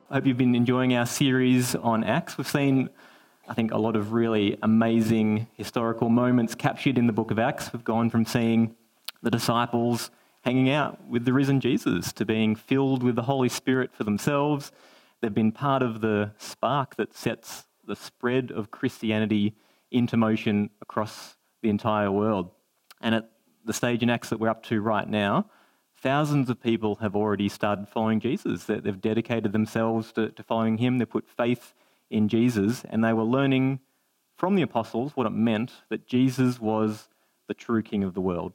I hope you've been enjoying our series on Acts. We've seen, I think, a lot of really amazing historical moments captured in the book of Acts. We've gone from seeing the disciples hanging out with the risen Jesus to being filled with the Holy Spirit for themselves. They've been part of the spark that sets the spread of Christianity into motion across the entire world. And at the stage in Acts that we're up to right now, thousands of people have already started following Jesus. They've dedicated themselves to following him. They put faith in Jesus, and they were learning from the apostles what it meant that Jesus was the true King of the world.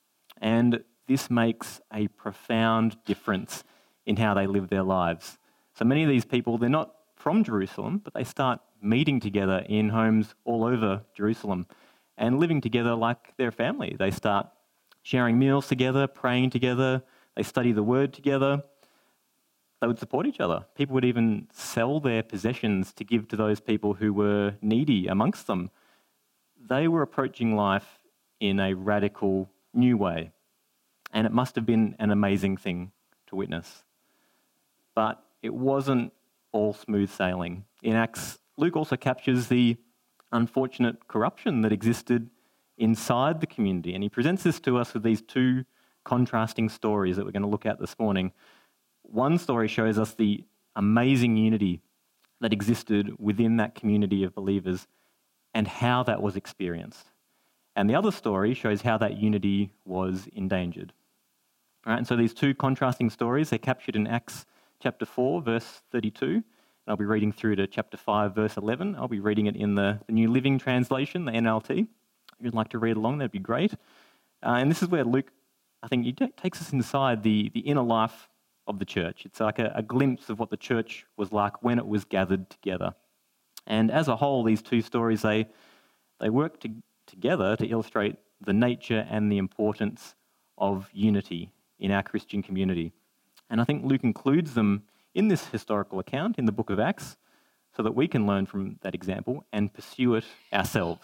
And this makes a profound difference in how they live their lives. So many of these people, they're not from Jerusalem, but they start meeting together in homes all over Jerusalem and living together like their family. They start sharing meals together, praying together, they study the word together. They would support each other. People would even sell their possessions to give to those people who were needy amongst them. They were approaching life in a radical new way, and it must have been an amazing thing to witness. But it wasn't all smooth sailing. In Acts, Luke also captures the unfortunate corruption that existed inside the community. And he presents this to us with these two contrasting stories that we're going to look at this morning. One story shows us the amazing unity that existed within that community of believers and how that was experienced. And the other story shows how that unity was endangered. All right, and so these two contrasting stories, they're captured in Acts chapter 4, verse 32. And I'll be reading through to chapter 5, verse 11. I'll be reading it in the New Living Translation, the NLT. If you'd like to read along, that'd be great. And this is where Luke, I think, he takes us inside the inner life of the church. It's like a glimpse of what the church was like when it was gathered together. And as a whole, these two stories, they work together to illustrate the nature and the importance of unity in our Christian community. And I think Luke includes them in this historical account in the book of Acts so that we can learn from that example and pursue it ourselves.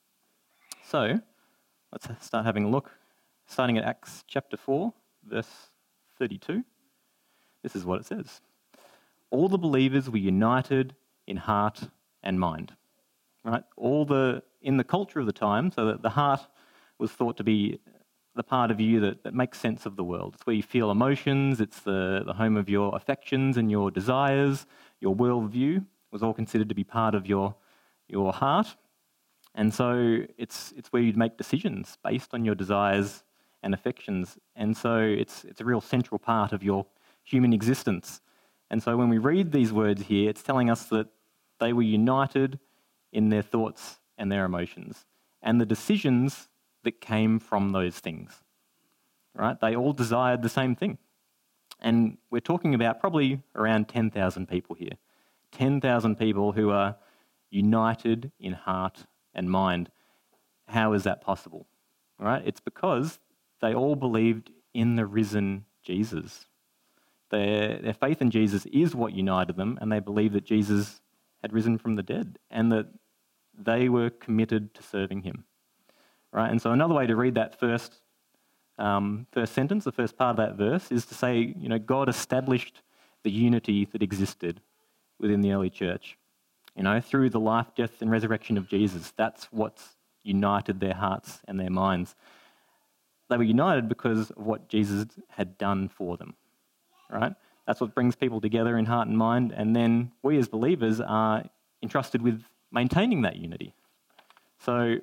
So, let's start having a look. Starting at Acts chapter 4, verse 32. This is what it says. All the believers were united in heart and mind. Right? In the culture of the time, so that the heart was thought to be the part of you that makes sense of the world. It's where you feel emotions, it's the home of your affections and your desires, your worldview was all considered to be part of your heart. And so it's where you'd make decisions based on your desires and affections. And so it's a real central part of your human existence. And so when we read these words here, it's telling us that they were united in their thoughts and their emotions and the decisions that came from those things. Right? They all desired the same thing. And we're talking about probably around 10,000 people here. 10,000 people who are united in heart and mind. How is that possible? All right? It's because they all believed in the risen Jesus. Their faith in Jesus is what united them, and they believed that Jesus had risen from the dead and that they were committed to serving him. All right? And so another way to read that first sentence, the first part of that verse, is to say, God established the unity that existed within the early church. Through the life, death, and resurrection of Jesus. That's what's united their hearts and their minds. They were united because of what Jesus had done for them, right? That's what brings people together in heart and mind, and then we as believers are entrusted with maintaining that unity. So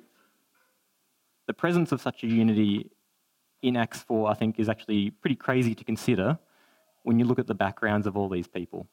the presence of such a unity in Acts 4, I think, is actually pretty crazy to consider when you look at the backgrounds of all these people.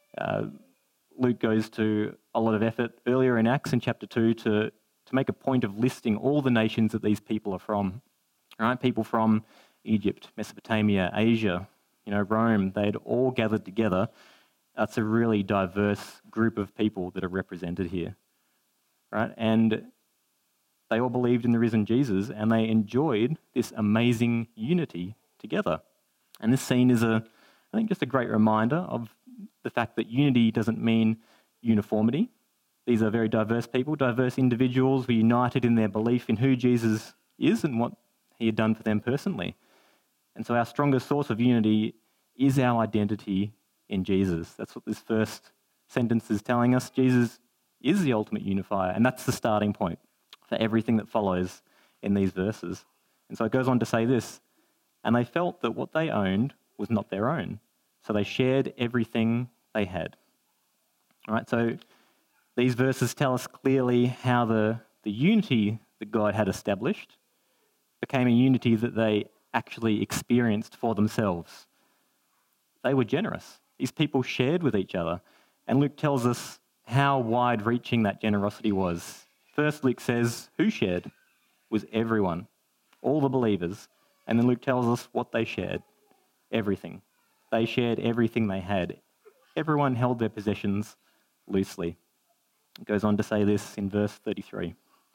Luke goes to a lot of effort earlier in Acts in chapter 2 to make a point of listing all the nations that these people are from. Right? People from Egypt, Mesopotamia, Asia, Rome, they'd all gathered together. That's a really diverse group of people that are represented here. Right? And they all believed in the risen Jesus and they enjoyed this amazing unity together. And this scene is I think just a great reminder of the fact that unity doesn't mean uniformity. These are very diverse people, diverse individuals were united in their belief in who Jesus is and what he had done for them personally. And so our strongest source of unity is our identity in Jesus. That's what this first sentence is telling us. Jesus is the ultimate unifier, and that's the starting point for everything that follows in these verses. And so it goes on to say this, and they felt that what they owned was not their own, so they shared everything they had. All right, so these verses tell us clearly how the unity that God had established became a unity that they actually experienced for themselves. They were generous. These people shared with each other. And Luke tells us how wide-reaching that generosity was. First, Luke says who shared? It was everyone, all the believers. And then Luke tells us what they shared. Everything. They shared everything they had. Everyone held their possessions loosely. It goes on to say this in verse 33.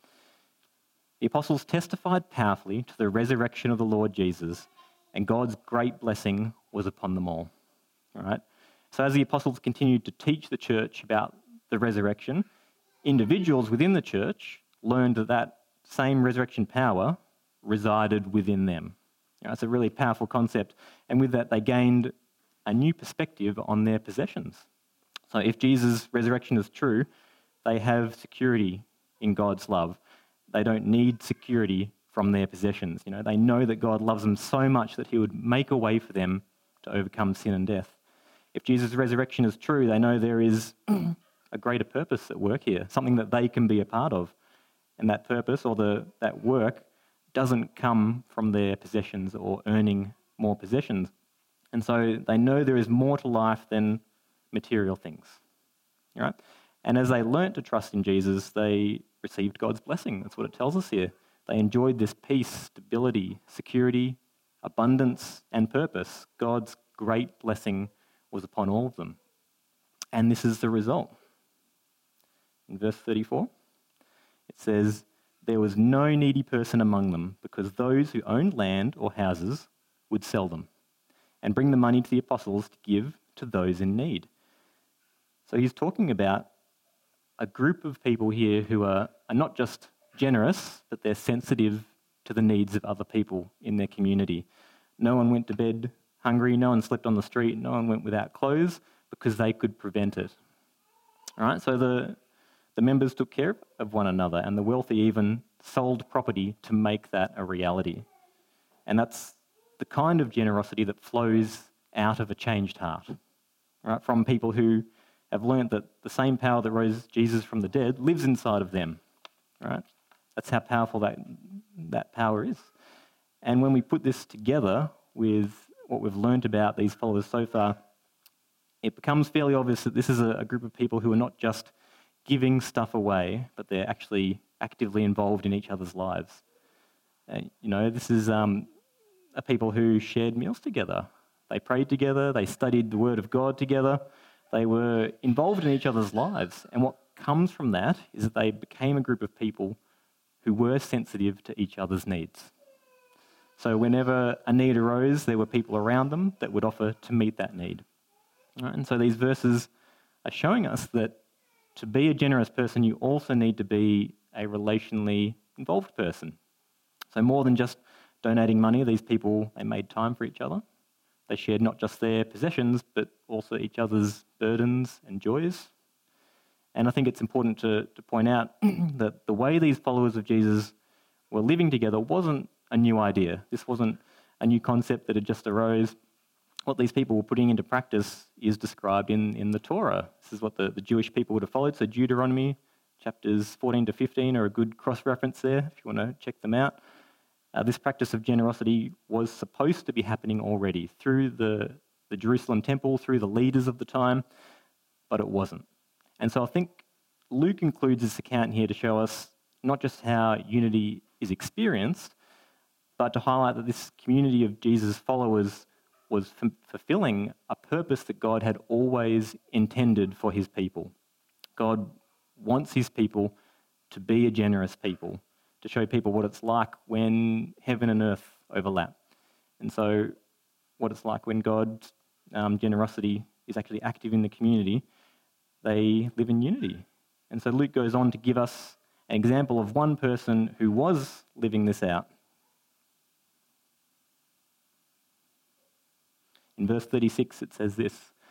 The apostles testified powerfully to the resurrection of the Lord Jesus, and God's great blessing was upon them all. All right? So as the apostles continued to teach the church about the resurrection, individuals within the church learned that that same resurrection power resided within them. It's a really powerful concept, and with that they gained a new perspective on their possessions. So if Jesus' resurrection is true, they have security in God's love. They don't need security from their possessions. They know that God loves them so much that he would make a way for them to overcome sin and death. If Jesus' resurrection is true, they know there is a greater purpose at work here, something that they can be a part of. And that purpose or that work doesn't come from their possessions or earning more possessions. And so they know there is more to life than material things. All right? And as they learnt to trust in Jesus, they received God's blessing. That's what it tells us here. They enjoyed this peace, stability, security, abundance, and purpose. God's great blessing was upon all of them. And this is the result. In verse 34, it says, there was no needy person among them, because those who owned land or houses would sell them and bring the money to the apostles to give to those in need. So he's talking about a group of people here who are not just generous, but they're sensitive to the needs of other people in their community. No one went to bed hungry, no one slept on the street, no one went without clothes because they could prevent it. All right, so the members took care of one another, and the wealthy even sold property to make that a reality. And that's the kind of generosity that flows out of a changed heart, right? From people who have learnt that the same power that rose Jesus from the dead lives inside of them, right? That's how powerful that power is. And when we put this together with what we've learnt about these followers so far, it becomes fairly obvious that this is a group of people who are not just giving stuff away, but they're actually actively involved in each other's lives. This is a people who shared meals together. They prayed together, they studied the Word of God together, they were involved in each other's lives. And what comes from that is that they became a group of people who were sensitive to each other's needs. So whenever a need arose, there were people around them that would offer to meet that need. Right? And so these verses are showing us that to be a generous person, you also need to be a relationally involved person. So more than just donating money, these people, they made time for each other. They shared not just their possessions, but also each other's burdens and joys. And I think it's important to point out that the way these followers of Jesus were living together wasn't a new idea. This wasn't a new concept that had just arose. What these people were putting into practice is described in the Torah. This is what the Jewish people would have followed. So Deuteronomy chapters 14 to 15 are a good cross-reference there if you want to check them out. This practice of generosity was supposed to be happening already through the Jerusalem temple, through the leaders of the time, but it wasn't. And so I think Luke includes this account here to show us not just how unity is experienced, but to highlight that this community of Jesus' followers was fulfilling a purpose that God had always intended for his people. God wants his people to be a generous people, to show people what it's like when heaven and earth overlap. And so what it's like when God's generosity is actually active in the community, they live in unity. And so Luke goes on to give us an example of one person who was living this out. In verse 36, it says this,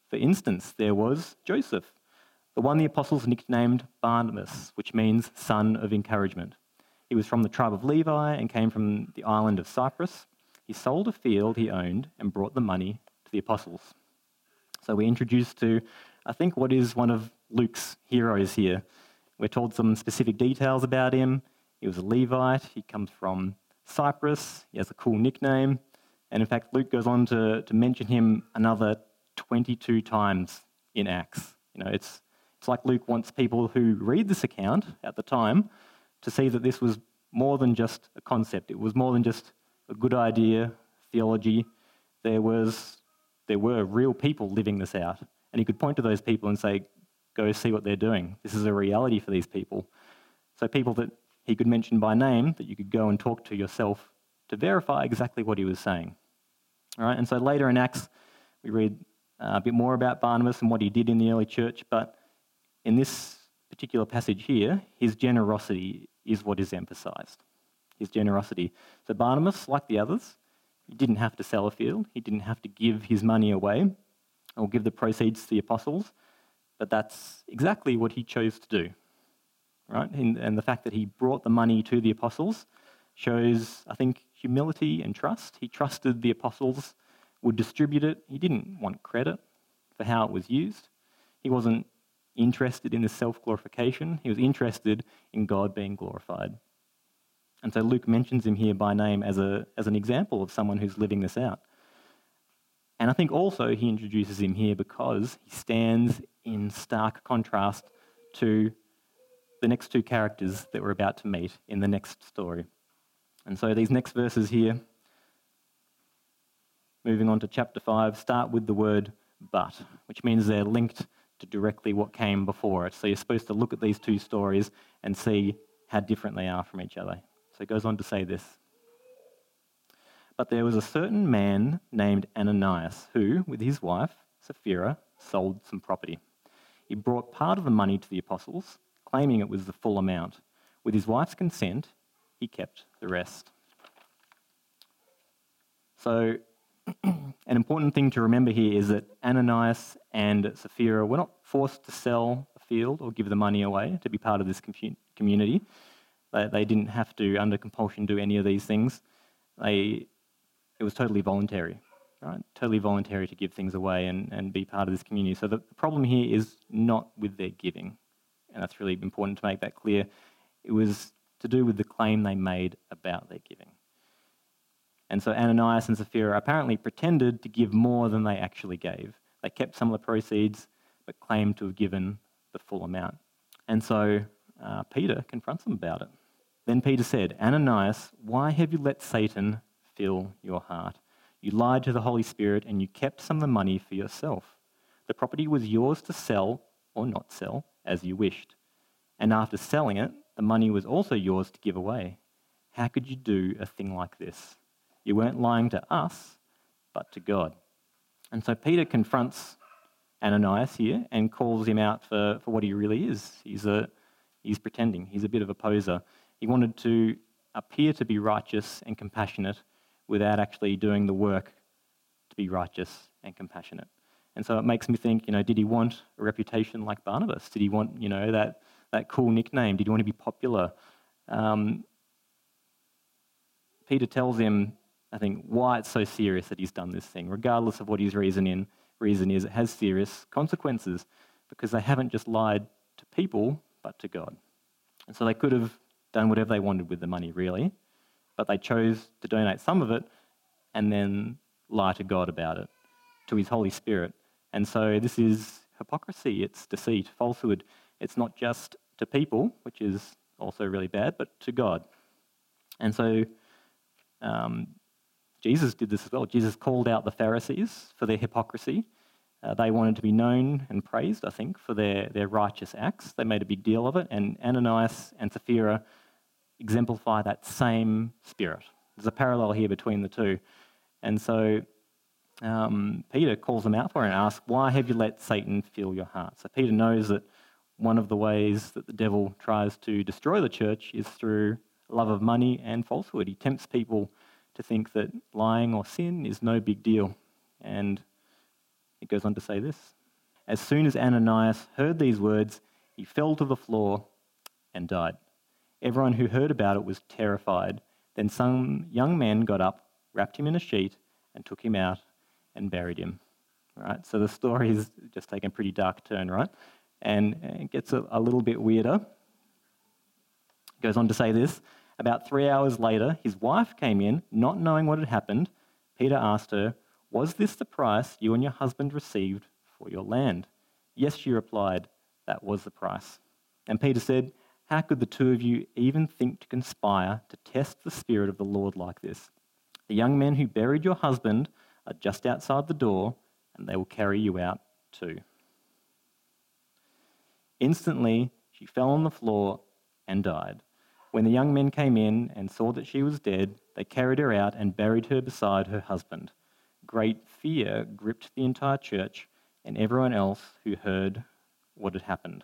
For instance, there was Joseph, the one the apostles nicknamed Barnabas, which means son of encouragement. He was from the tribe of Levi and came from the island of Cyprus. He sold a field he owned and brought the money to the apostles. So we're introduced to, I think, what is one of Luke's heroes here. We're told some specific details about him. He was a Levite. He comes from Cyprus. He has a cool nickname. And in fact, Luke goes on to mention him another 22 times in Acts. It's like Luke wants people who read this account at the time to see that this was more than just a concept. It was more than just a good idea, theology. There were real people living this out. And he could point to those people and say, go see what they're doing. This is a reality for these people. So people that he could mention by name that you could go and talk to yourself to verify exactly what he was saying. All right, and so later in Acts, we read a bit more about Barnabas and what he did in the early church, but in this particular passage here, his generosity is what is emphasised. His generosity. So Barnabas, like the others, he didn't have to sell a field. He didn't have to give his money away or give the proceeds to the apostles, but that's exactly what he chose to do. Right? And the fact that he brought the money to the apostles shows, I think, humility and trust. He trusted the apostles would distribute it. He didn't want credit for how it was used. He wasn't interested in the self-glorification. He was interested in God being glorified. And so Luke mentions him here by name as an example of someone who's living this out. And I think also he introduces him here because he stands in stark contrast to the next two characters that we're about to meet in the next story. And so these next verses here, moving on to chapter 5, start with the word but, which means they're linked to directly what came before it. So you're supposed to look at these two stories and see how different they are from each other. So it goes on to say this. But there was a certain man named Ananias who, with his wife, Sapphira, sold some property. He brought part of the money to the apostles, claiming it was the full amount. With his wife's consent, he kept the rest. So an important thing to remember here is that Ananias and Sapphira were not forced to sell a field or give the money away to be part of this community. They didn't have to, under compulsion, do any of these things. It was totally voluntary, right? Totally voluntary to give things away and be part of this community. So the problem here is not with their giving, and that's really important to make that clear. It was to do with the claim they made about their giving. And so Ananias and Sapphira apparently pretended to give more than they actually gave. They kept some of the proceeds, but claimed to have given the full amount. And so Peter confronts them about it. Then Peter said, Ananias, why have you let Satan fill your heart? You lied to the Holy Spirit and you kept some of the money for yourself. The property was yours to sell or not sell as you wished. And after selling it, the money was also yours to give away. How could you do a thing like this? You weren't lying to us, but to God. And so Peter confronts Ananias here and calls him out for what he really is. He's pretending. He's a bit of a poser. He wanted to appear to be righteous and compassionate without actually doing the work to be righteous and compassionate. And so it makes me think, did he want a reputation like Barnabas? Did he want, that cool nickname? Did he want to be popular? Peter tells him, I think, why it's so serious that he's done this thing. Regardless of what his reason is, it has serious consequences because they haven't just lied to people, but to God. And so they could have done whatever they wanted with the money, really, but they chose to donate some of it and then lie to God about it, to his Holy Spirit. And so this is hypocrisy, it's deceit, falsehood. It's not just to people, which is also really bad, but to God. And so Jesus did this as well. Jesus called out the Pharisees for their hypocrisy. They wanted to be known and praised, I think, for their righteous acts. They made a big deal of it, and Ananias and Sapphira exemplify that same spirit. There's a parallel here between the two. And so Peter calls them out for it and asks, why have you let Satan fill your heart? So Peter knows that one of the ways that the devil tries to destroy the church is through love of money and falsehood. He tempts people to think that lying or sin is no big deal. And it goes on to say this. As soon as Ananias heard these words, he fell to the floor and died. Everyone who heard about it was terrified. Then some young men got up, wrapped him in a sheet, and took him out and buried him. Right? So the story has just taken a pretty dark turn, right? And it gets a little bit weirder. It goes on to say this. About 3 hours later, his wife came in, not knowing what had happened. Peter asked her, "Was this the price you and your husband received for your land?" "Yes," she replied, "that was the price." And Peter said, "How could the two of you even think to conspire to test the Spirit of the Lord like this? The young men who buried your husband are just outside the door, and they will carry you out too." Instantly, she fell on the floor and died. When the young men came in and saw that she was dead, they carried her out and buried her beside her husband. Great fear gripped the entire church and everyone else who heard what had happened.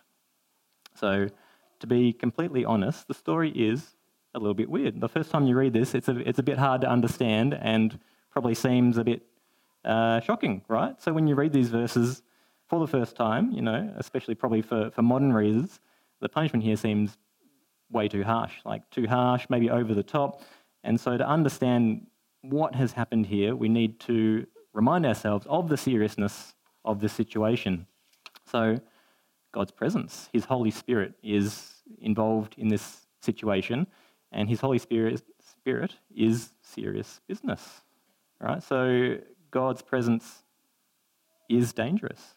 So, to be completely honest, the story is a little bit weird. The first time you read this, it's a bit hard to understand and probably seems a bit shocking, right? So when you read these verses for the first time, especially probably for modern readers, the punishment here seems way too harsh, maybe over the top. And so to understand what has happened here, we need to remind ourselves of the seriousness of the situation. So God's presence, his Holy Spirit is involved in this situation, and his Holy Spirit is serious business, right? So God's presence is dangerous.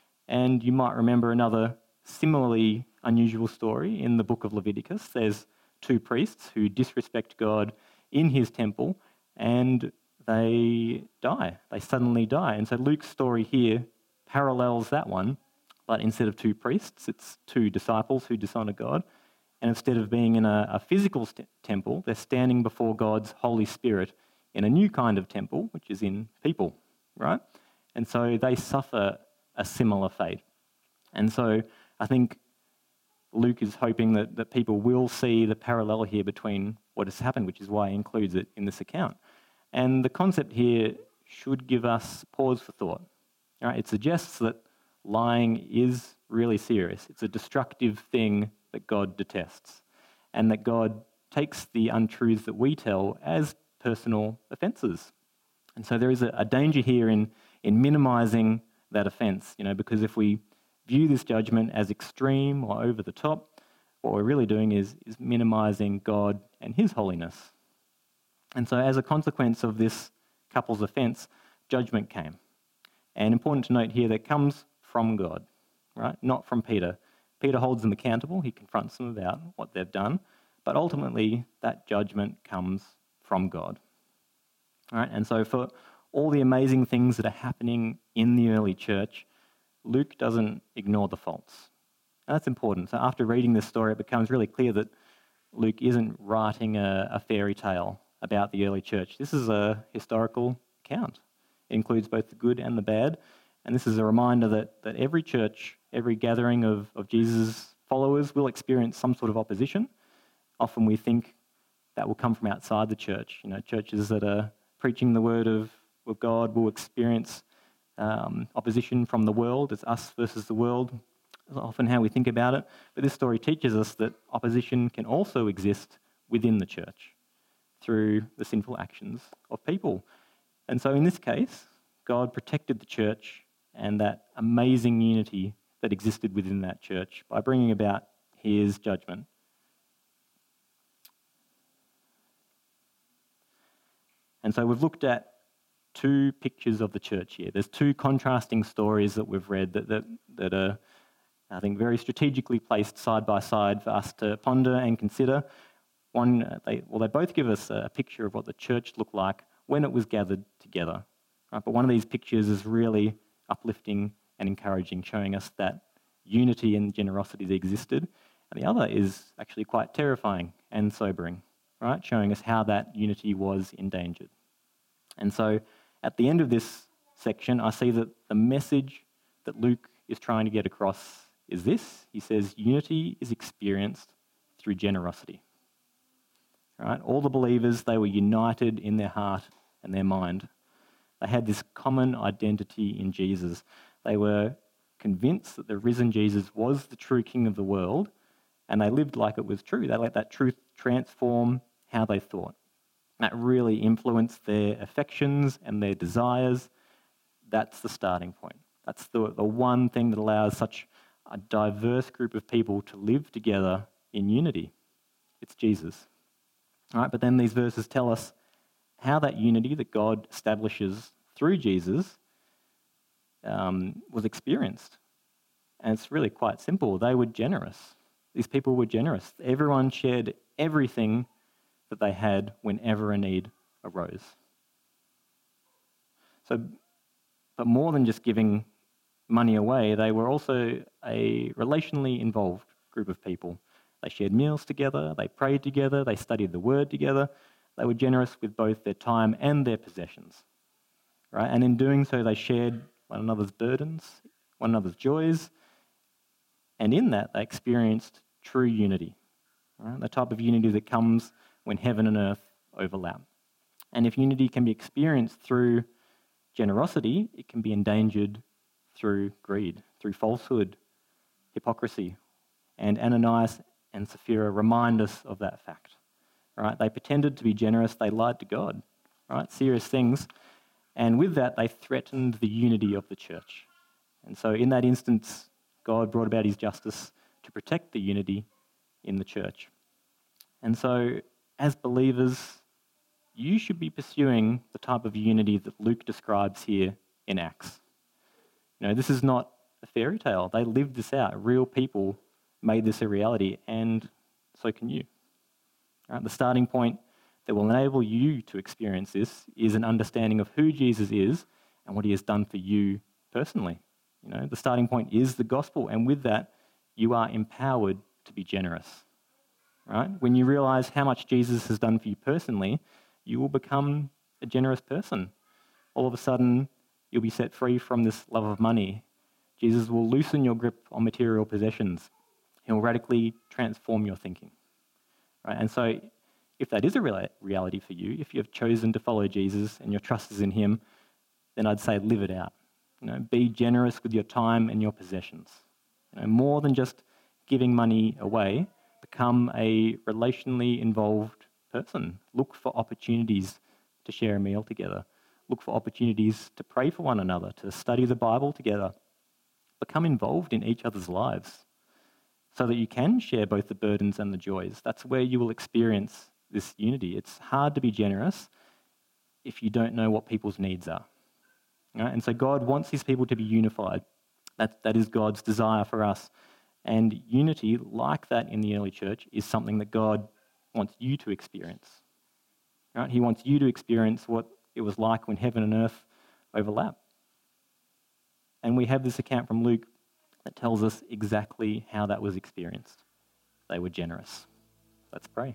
And you might remember another similarly unusual story in the book of Leviticus. There's two priests who disrespect God in his temple, and they die. They suddenly die. And so Luke's story here parallels that one, but instead of two priests, it's two disciples who dishonor God. And instead of being in a physical temple, they're standing before God's Holy Spirit in a new kind of temple, which is in people, right? And so they suffer a similar fate. And so I think Luke is hoping that people will see the parallel here between what has happened, which is why he includes it in this account. And the concept here should give us pause for thought. Right? It suggests that lying is really serious. It's a destructive thing that God detests, and that God takes the untruths that we tell as personal offences. And so there is a danger here in minimising that offence, because if we view this judgment as extreme or over the top, what we're really doing is minimising God and his holiness. And so as a consequence of this couple's offence, judgment came. And important to note here that comes from God, right? Not from Peter. Peter holds them accountable. He confronts them about what they've done. But ultimately, that judgment comes from God. All right? And so for all the amazing things that are happening in the early church, Luke doesn't ignore the faults. And that's important. So after reading this story, it becomes really clear that Luke isn't writing a fairy tale about the early church. This is a historical account. It includes both the good and the bad. And this is a reminder that every church, every gathering of Jesus' followers will experience some sort of opposition. Often we think that will come from outside the church. Churches that are preaching the word of God will experience opposition from the world. It's us versus the world. That's often how we think about it. But this story teaches us that opposition can also exist within the church through the sinful actions of people. And so in this case, God protected the church and that amazing unity that existed within that church by bringing about his judgment. And so we've looked at two pictures of the church here. There's two contrasting stories that we've read that are, I think, very strategically placed side by side for us to ponder and consider. They both give us a picture of what the church looked like when it was gathered together. Right? But one of these pictures is really uplifting and encouraging, showing us that unity and generosity that existed. And the other is actually quite terrifying and sobering, right? Showing us how that unity was endangered. And so at the end of this section, I see that the message that Luke is trying to get across is this. He says, unity is experienced through generosity. Right? All the believers, they were united in their heart and their mind. They had this common identity in Jesus. They were convinced that the risen Jesus was the true King of the world, and they lived like it was true. They let that truth transform how they thought. That really influenced their affections and their desires. That's the starting point. That's the one thing that allows such a diverse group of people to live together in unity. It's Jesus. All right, but then these verses tell us how that unity that God establishes through Jesus was experienced. And it's really quite simple. They were generous. These people were generous. Everyone shared everything that they had whenever a need arose. But more than just giving money away, they were also a relationally involved group of people. They shared meals together, they prayed together, they studied the word together. They were generous with both their time and their possessions. Right? And in doing so, they shared one another's burdens, one another's joys, and in that, they experienced true unity. Right? The type of unity that comes when heaven and earth overlap. And if unity can be experienced through generosity, it can be endangered through greed, through falsehood, hypocrisy. And Ananias and Sapphira remind us of that fact. Right? They pretended to be generous, they lied to God. Right? Serious things. And with that, they threatened the unity of the church. And so in that instance, God brought about his justice to protect the unity in the church. And so, as believers, you should be pursuing the type of unity that Luke describes here in Acts. You know, this is not a fairy tale. They lived this out. Real people made this a reality, and so can you. Right? The starting point that will enable you to experience this is an understanding of who Jesus is and what he has done for you personally. You know, the starting point is the gospel, and with that, you are empowered to be generous. Right? When you realize how much Jesus has done for you personally, you will become a generous person. All of a sudden, you'll be set free from this love of money. Jesus will loosen your grip on material possessions. He'll radically transform your thinking. Right? And so, if that is a reality for you, if you have chosen to follow Jesus and your trust is in him, then I'd say live it out. You know, be generous with your time and your possessions. You know, more than just giving money away, become a relationally involved person. Look for opportunities to share a meal together. Look for opportunities to pray for one another, to study the Bible together. Become involved in each other's lives so that you can share both the burdens and the joys. That's where you will experience this unity. It's hard to be generous if you don't know what people's needs are. Right? And so God wants his people to be unified. That is God's desire for us. And unity, like that in the early church, is something that God wants you to experience. Right? He wants you to experience what it was like when heaven and earth overlap. And we have this account from Luke that tells us exactly how that was experienced. They were generous. Let's pray.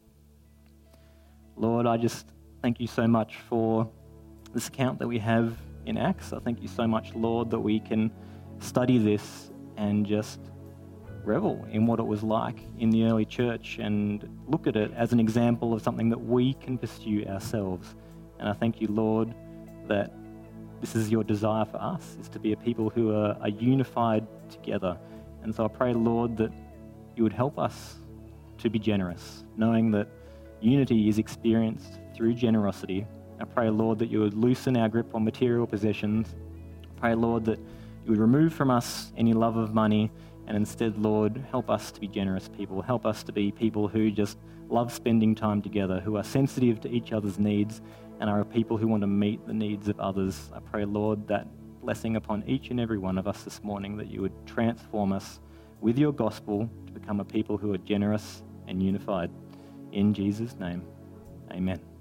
Lord, I just thank you so much for this account that we have in Acts. I thank you so much, Lord, that we can study this and just revel in what it was like in the early church and look at it as an example of something that we can pursue ourselves. And I thank you, Lord, that this is your desire for us, is to be a people who are unified together. And so I pray, Lord, that you would help us to be generous, knowing that unity is experienced through generosity. I pray, Lord, that you would loosen our grip on material possessions. I pray, Lord, that you would remove from us any love of money, and instead, Lord, help us to be generous people. Help us to be people who just love spending time together, who are sensitive to each other's needs, and are a people who want to meet the needs of others. I pray, Lord, that blessing upon each and every one of us this morning, that you would transform us with your gospel to become a people who are generous and unified. In Jesus' name, amen.